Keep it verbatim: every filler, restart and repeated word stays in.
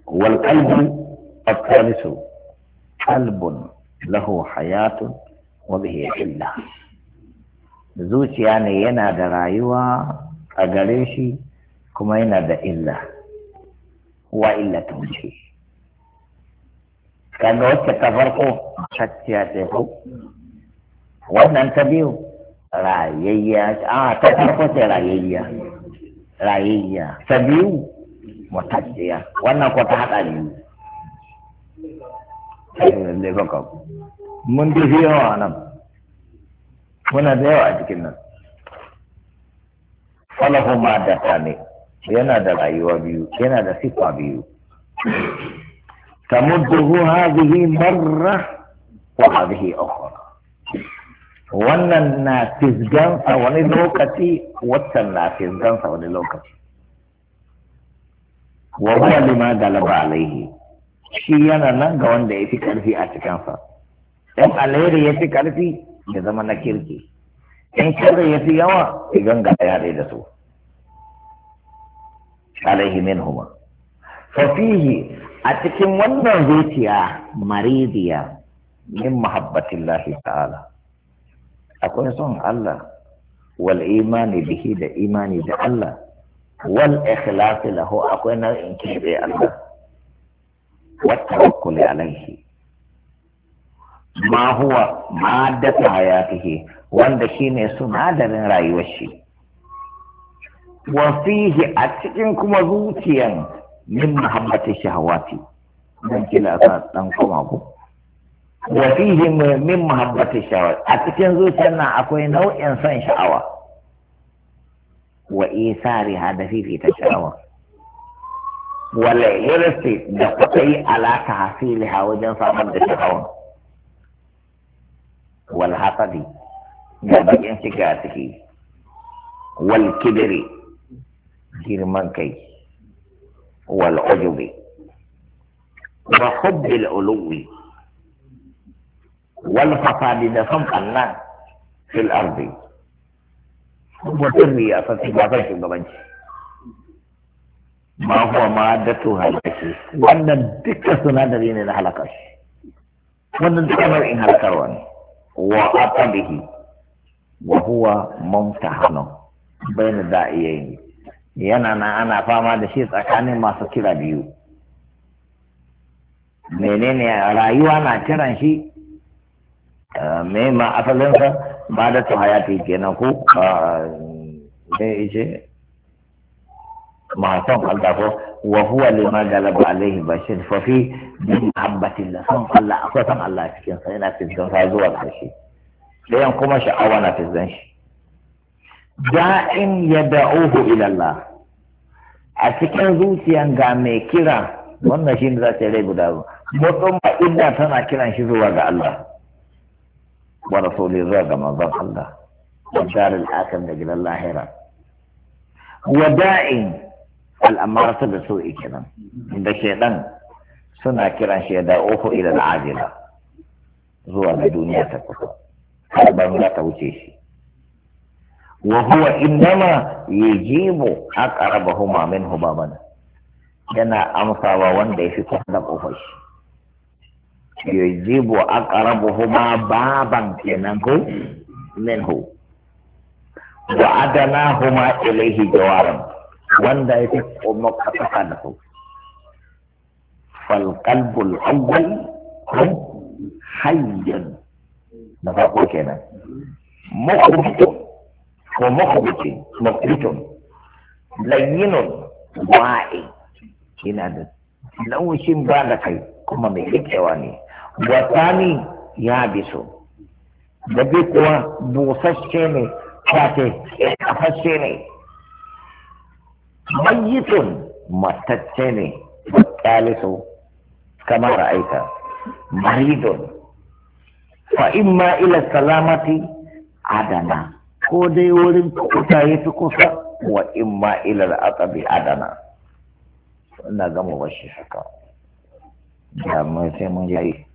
والقلب الثالث قلب له حياة وبه إلا zuciya ne yana da rayuwa a gare shi kuma yana da illa wa illa ta wuce kaga wacce ta farko shakkiya ce ko wannan ta biyu rayayya a ta farko ce rayayya rayayya ta biyu mutacciya wannan ko ta hada ne ne baka mun tafi yawa nan muna da yawa a cikin nan falahu ma da ne yana da rayuwa biyu yana da sifa biyu tamudduhu hadhihi marra wa hadhihi ukhra wannan na fisgansa wani lokaci waccan na fisgansa wani lokaci wa huwa lima galaba alaihi shi yana nan ga wanda ya fi karfi a cikinsa in alheri ya fi karfi ya zama na kirki in kirri ya fi yawa ya ganga ya haɗe da su alaihi min huma fafihi a cikin wannan zuciya maridiya min mahabbatillahi ta'ala akwai son Allah wal imani bihi da imani da Allah wal ikhlasi lahu akwai nau'in kiyaye Allah wa tawakkuli alaihi ma huwa maddatu hayatihi wanda shine sunadarin rayuwar shi wa fihi a cikin kuma zuciyan min mahabbati shahawati dan kila sa dan koma ku wa fihi min mahabbati shahawati a cikin zuciyar nan akwai nau'in son sha'awa wa isari hada fifi ta sha'awa wala hirsi da kwatai ala tahsiliha wajen samar da sha'awa wal hasadi da bakin ciki a ciki wal kibiri girman kai wal ujubi wa hubbil uluwi wal fasadi da son kanna fil ardi mutum ya fasi ba san shugabanci ma huwa ma datu halaki wannan dukkan sunadari ne na halaka shi wannan dukkan nau'in halakarwa ne wa aqabihi wa huwa mumtahanu bayna da'iyaini yana na ana fama da shi tsakanin masu kira biyu menene rayuwa na kiran shi me ma asalinsa ba da ta hayati kenan ko sai ce masu Allah ko wa huwa lima galaba alaihi bashir fa fi mahabbatillah son Allah akwai son Allah cikin sa yana fiskan sa zuwa karshe dayan kuma sha'awa na fiskan shi da'in yad'uhu ila Allah a cikin zuciyan ga mai kira wannan shi ne za ta rai guda mutum ba inda tana kiran shi zuwa ga Allah wa rasuli zuwa ga manzon Allah wa darul akhir da gidan lahira wa da'in al'amarata da sau'i kenan da shaidan suna kiran shi da ofu ila al'ajila zuwa ga duniya ta kusa har ban za ta wuce shi wa huwa innama yajibu aqrabahuma minhu baban yana amsawa wanda yafi kusa da kofar shi yajibu aqrabahuma baban kenan ko minhu wa adanahuma ilayhi jawaran wanda ya fi kuma kasa da su falƙalbul awwal kun hayyan na farko kenan mukhbitun ko mukhbitin mukhbitun layyinun wa'i yana da laushin ba da kai kuma mai rikewa ne wasani ya biso da bi kuwa busasshe ne kwace kafashe ne mayyitun matacce ne ƙalisu kamar ra'aita maridun fa imma ila salamati adana ko dai wurin kuta ya fi kusa wa imma ila al'aqabi adana ina gama bashi haka da mai sai mun yayi